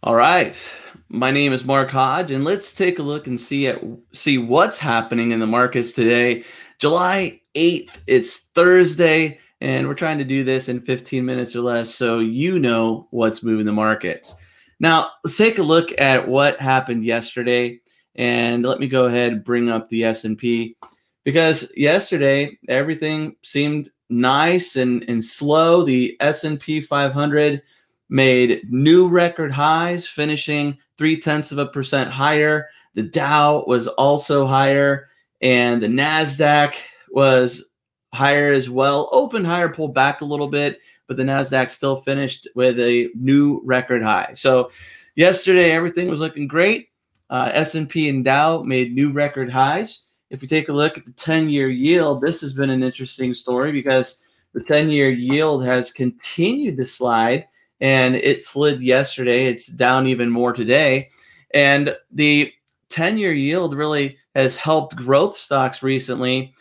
All right. My name is Mark Hodge, and let's take a look and see what's happening in the markets today. July 8th, it's Thursday, and we're trying to do this in 15 minutes or less so you know what's moving the markets. Now, let's take a look at what happened yesterday, and let me go ahead and bring up the S&P because yesterday everything seemed nice and slow. The S&P 500 made new record highs, finishing 0.3% higher. The Dow was also higher, and the NASDAQ was higher as well. Opened higher, pulled back a little bit, but the NASDAQ still finished with a new record high. So yesterday, everything was looking great. S&P and Dow made new record highs. If you take a look at the 10-year yield, this has been an interesting story because the 10-year yield has continued to slide, and it slid yesterday. It's down even more today. And the 10-year yield really has helped growth stocks recently,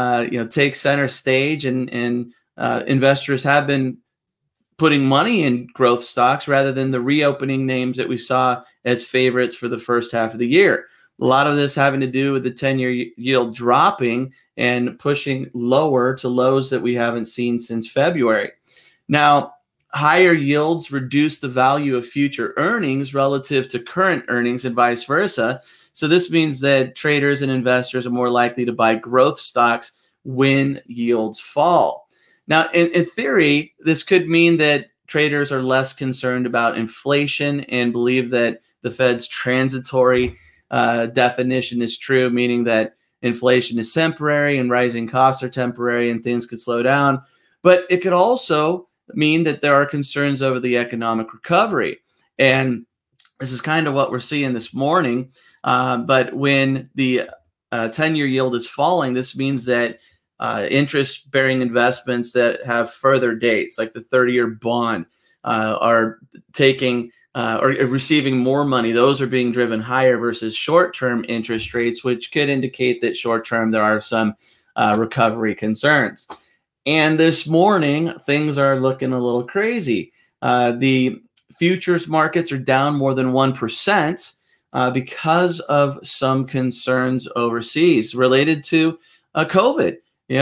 take center stage, and investors have been putting money in growth stocks rather than the reopening names that we saw as favorites for the first half of the year. A lot of this having to do with the 10-year yield dropping and pushing lower to lows that we haven't seen since February. Now, higher yields reduce the value of future earnings relative to current earnings and vice versa. So this means that traders and investors are more likely to buy growth stocks when yields fall. Now, in theory, this could mean that traders are less concerned about inflation and believe that the Fed's transitory definition is true, meaning that inflation is temporary and rising costs are temporary and things could slow down. But it could also mean that there are concerns over the economic recovery. And this is kind of what we're seeing this morning. But when the 10-year yield is falling, this means that interest-bearing investments that have further dates, like the 30-year bond, are taking or receiving more money. Those are being driven higher versus short-term interest rates, which could indicate that short-term there are some recovery concerns. And this morning, things are looking a little crazy. The futures markets are down more than 1% because of some concerns overseas related to COVID.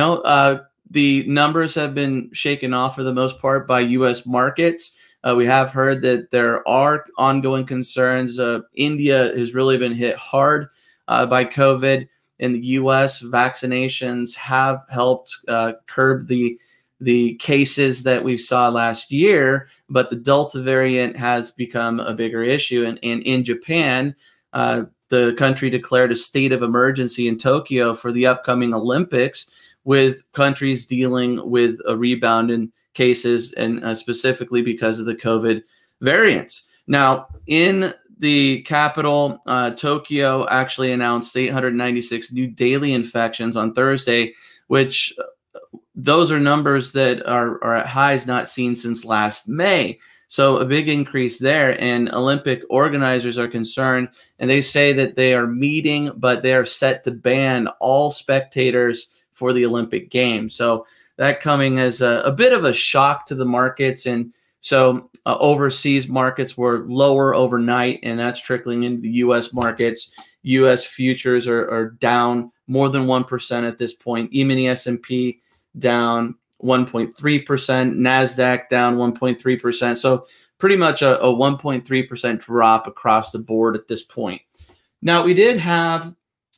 The numbers have been shaken off for the most part by U.S. markets. We have heard that there are ongoing concerns. India has really been hit hard by COVID. In the U.S., vaccinations have helped curb the cases that we saw last year, but the Delta variant has become a bigger issue. And in Japan, the country declared a state of emergency in Tokyo for the upcoming Olympics, with countries dealing with a rebound in cases, and specifically because of the COVID variants. Now, in the capital, Tokyo actually announced 896 new daily infections on Thursday, which those are numbers that are at highs not seen since last May. So a big increase there. And Olympic organizers are concerned, and they say that they are meeting, but they are set to ban all spectators for the Olympic Games. So that coming as a bit of a shock to the markets. And so overseas markets were lower overnight, and that's trickling into the U.S. markets. U.S. futures are down more than 1% at this point. E-mini S&P down 1.3%, NASDAQ down 1.3%. So pretty much a 1.3% drop across the board at this point. Now, we did have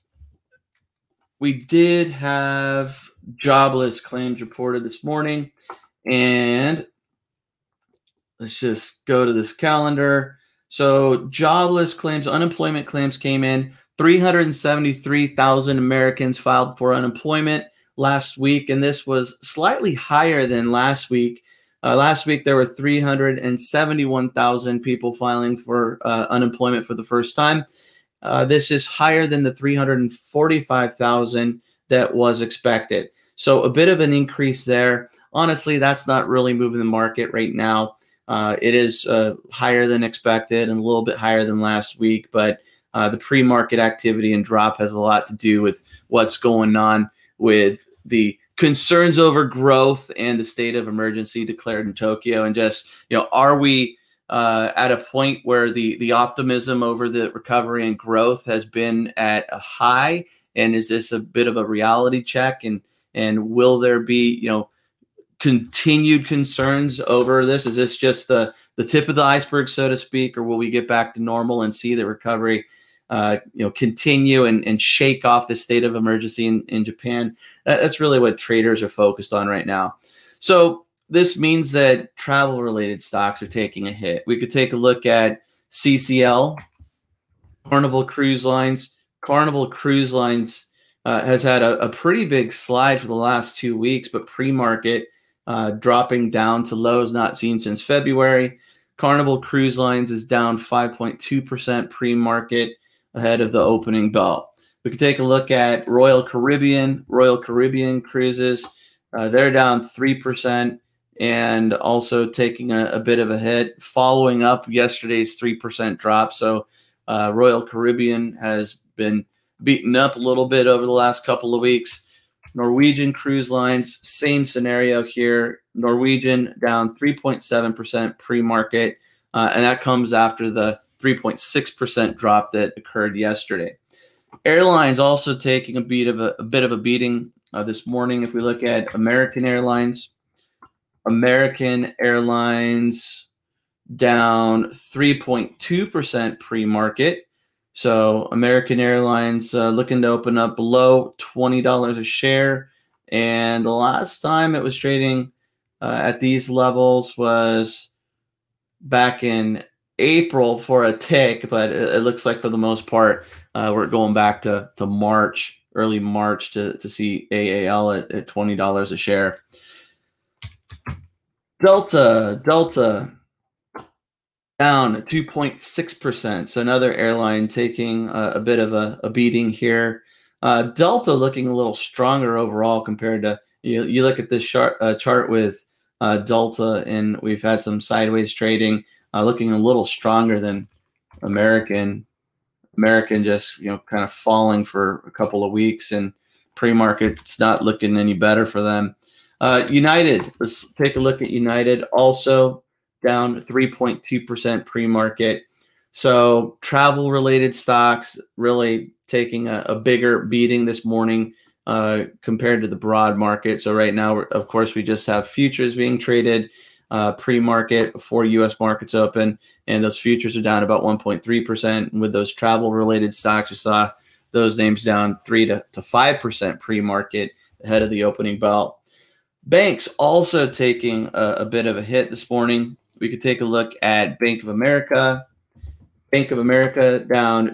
jobless claims reported this morning, and let's just go to this calendar. So jobless claims, unemployment claims came in. 373,000 Americans filed for unemployment last week, and this was slightly higher than last week. Last week, there were 371,000 people filing for unemployment for the first time. This is higher than the 345,000 that was expected. So a bit of an increase there. Honestly, that's not really moving the market right now. It is higher than expected and a little bit higher than last week, but the pre-market activity and drop has a lot to do with what's going on with the concerns over growth and the state of emergency declared in Tokyo. And just, are we at a point where the optimism over the recovery and growth has been at a high? And is this a bit of a reality check? And will there be, continued concerns over this? Is this just the tip of the iceberg, so to speak, or will we get back to normal and see the recovery continue and shake off the state of emergency in Japan? That's really what traders are focused on right now. So this means that travel-related stocks are taking a hit. We could take a look at CCL, Carnival Cruise Lines. Carnival Cruise Lines has had a pretty big slide for the last 2 weeks, but pre-market dropping down to lows not seen since February. Carnival Cruise Lines is down 5.2% pre-market ahead of the opening bell. We could take a look at Royal Caribbean Cruises. They're down 3% and also taking a bit of a hit following up yesterday's 3% drop. So Royal Caribbean has been beaten up a little bit over the last couple of weeks. Norwegian Cruise Lines, same scenario here. Norwegian down 3.7% pre-market, and that comes after the 3.6% drop that occurred yesterday. Airlines also taking a bit of a beating this morning. If we look at American Airlines down 3.2% pre-market. So American Airlines looking to open up below $20 a share. And the last time it was trading at these levels was back in April for a tick, but it looks like for the most part, we're going back to March, early March to see AAL at $20 a share. Delta down 2.6%. So another airline taking a bit of a beating here. Delta looking a little stronger overall compared to, you look at this chart with Delta, and we've had some sideways trading, looking a little stronger than American. American just, kind of falling for a couple of weeks, and pre-market, it's not looking any better for them. United, let's take a look at United, also down 3.2% pre-market. So travel-related stocks really taking a bigger beating this morning compared to the broad market. So right now, of course, we just have futures being traded pre-market before U.S. markets open, and those futures are down about 1.3%. And with those travel-related stocks, we saw those names down 3 to 5% pre-market ahead of the opening bell. Banks also taking a bit of a hit this morning. We could take a look at Bank of America. Bank of America down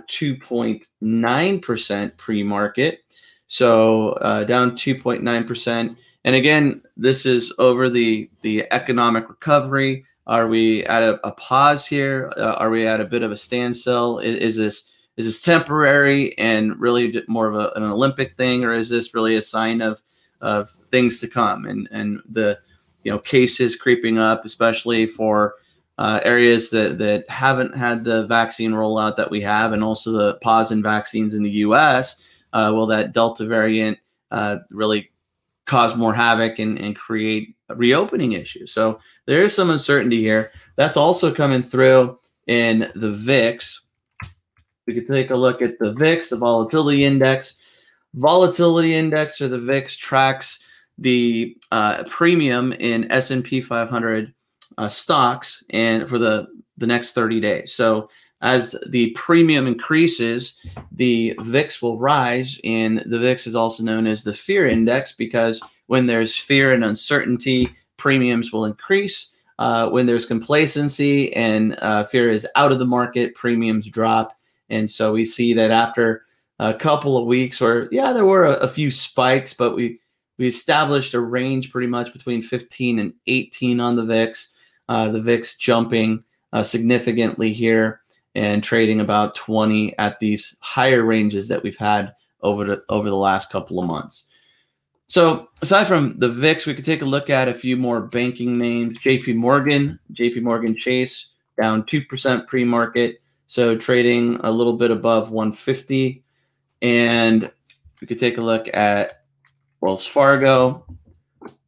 2.9% pre-market. So down 2.9%. And again, this is over the economic recovery. Are we at a pause here? Are we at a bit of a standstill? Is this temporary and really more of an Olympic thing, or is this really a sign of things to come? And the cases creeping up, especially for areas that haven't had the vaccine rollout that we have, and also the pause in vaccines in the U.S. Will that Delta variant really cause more havoc and create reopening issues? So there is some uncertainty here. That's also coming through in the VIX. We could take a look at the VIX, the volatility index. Volatility index, or the VIX, tracks the premium in S&P 500 stocks and for the next 30 days. So as the premium increases, the VIX will rise, and the VIX is also known as the fear index because when there's fear and uncertainty, premiums will increase. When there's complacency and fear is out of the market, premiums drop. And so we see that after a couple of weeks where, there were a few spikes, but we established a range pretty much between 15 and 18 on the VIX. The VIX jumping significantly here and trading about 20 at these higher ranges that we've had over the last couple of months. So aside from the VIX, we could take a look at a few more banking names. JP Morgan Chase down 2% pre-market, so trading a little bit above 150. And we could take a look at Wells Fargo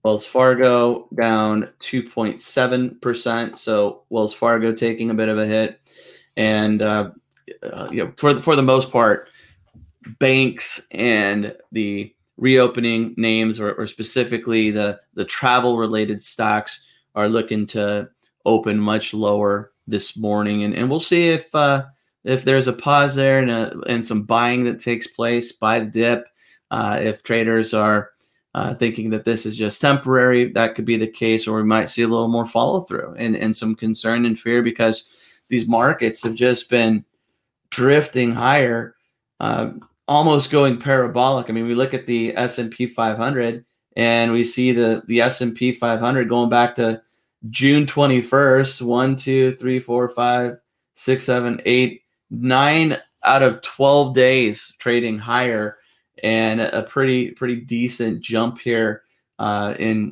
Wells Fargo down 2.7%. So Wells Fargo taking a bit of a hit. And for the most part, banks and the reopening names, or specifically the travel related stocks, are looking to open much lower this morning, and we'll see if there's a pause there and some buying that takes place by the dip. If traders are thinking that this is just temporary, that could be the case, or we might see a little more follow through and some concern and fear, because these markets have just been drifting higher, almost going parabolic. I mean, we look at the S&P 500 and we see the S&P 500 going back to June 21st, 1, 2, 3, 4, 5, 6, 7, 8, 9 out of 12 days trading higher, and a pretty decent jump here in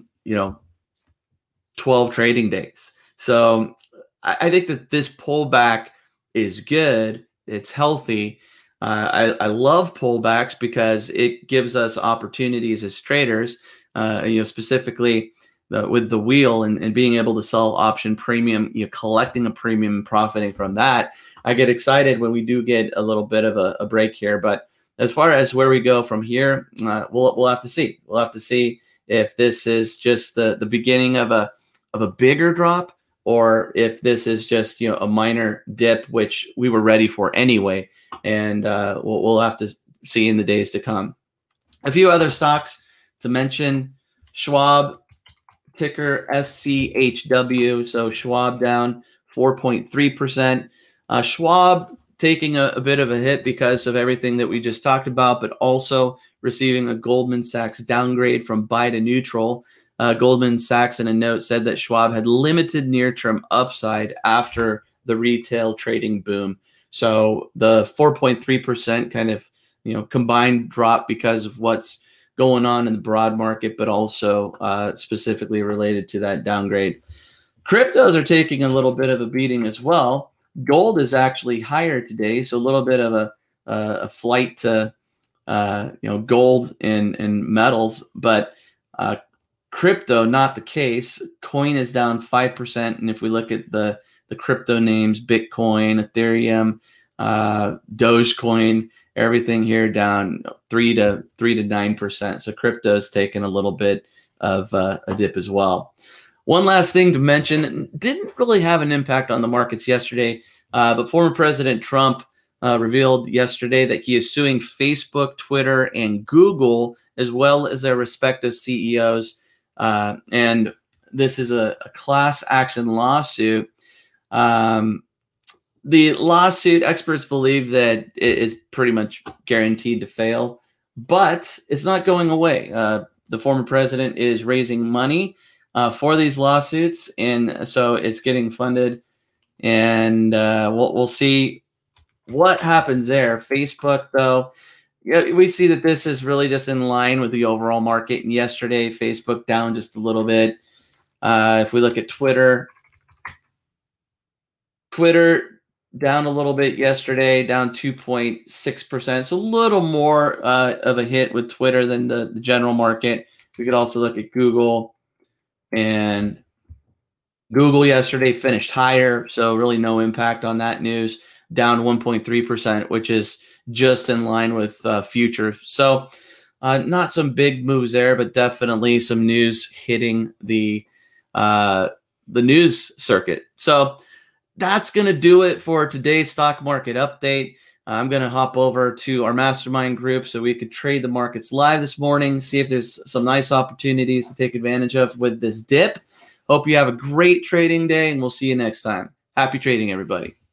12 trading days. So I think that this pullback is good. It's healthy. I love pullbacks because it gives us opportunities as traders, specifically with the wheel and being able to sell option premium, collecting a premium and profiting from that. I get excited when we do get a little bit of a break here. But as far as where we go from here, we'll have to see. We'll have to see if this is just the beginning of a bigger drop, or if this is just a minor dip, which we were ready for anyway. And we'll have to see in the days to come. A few other stocks to mention: Schwab, ticker SCHW. So Schwab down 4.3%. Schwab taking a bit of a hit because of everything that we just talked about, but also receiving a Goldman Sachs downgrade from buy to neutral. Goldman Sachs in a note said that Schwab had limited near-term upside after the retail trading boom. So the 4.3% kind of combined drop because of what's going on in the broad market, but also specifically related to that downgrade. Cryptos are taking a little bit of a beating as well. Gold is actually higher today, so a little bit of a flight to gold and metals, but crypto not the case. Coin is down 5%, and if we look at the crypto names, Bitcoin, Ethereum, Dogecoin, everything here down 3 to 9%. So crypto is taking a little bit of a dip as well. One last thing to mention, didn't really have an impact on the markets yesterday, but former President Trump revealed yesterday that he is suing Facebook, Twitter, and Google, as well as their respective CEOs. And this is a class action lawsuit. The lawsuit, experts believe that it is pretty much guaranteed to fail, but it's not going away. The former president is raising money for these lawsuits, and so it's getting funded, and we'll see what happens there. Facebook, though, we see that this is really just in line with the overall market, and yesterday Facebook down just a little bit. If we look at Twitter down a little bit yesterday, down 2.6%. It's a little more of a hit with Twitter than the general market. We could also look at Google, and Google yesterday finished higher, so really no impact on that news, down 1.3%, which is just in line with future. So not some big moves there, but definitely some news hitting the news circuit. So that's going to do it for today's stock market update. I'm going to hop over to our mastermind group so we could trade the markets live this morning, see if there's some nice opportunities to take advantage of with this dip. Hope you have a great trading day, and we'll see you next time. Happy trading, everybody.